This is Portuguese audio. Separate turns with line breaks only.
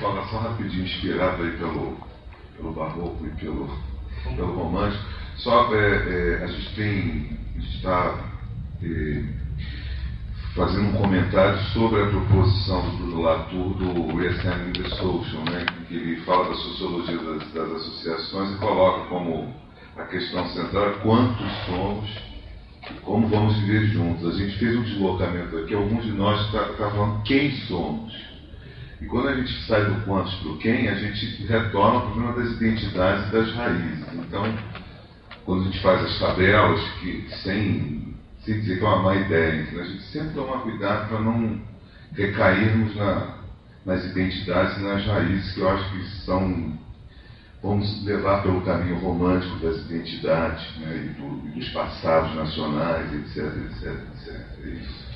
falar só rapidinho, inspirado aí pelo barroco e pelo romântico. Só a gente está fazendo um comentário sobre a proposição do Bruno Latour do Reassembling the Social, né, em que ele fala da sociologia das associações e coloca como a questão central quantos somos e como vamos viver juntos. A gente fez um deslocamento aqui, alguns de nós estão falando quem somos. E quando a gente sai do quantos para o quem, a gente retorna ao problema das identidades e das raízes. Então, quando a gente faz as tabelas, sem dizer que é uma má ideia, a gente sempre toma cuidado para não recairmos nas identidades e nas raízes, que eu acho que vamos levar pelo caminho romântico das identidades, né, e dos passados nacionais, etc, etc, etc. É isso.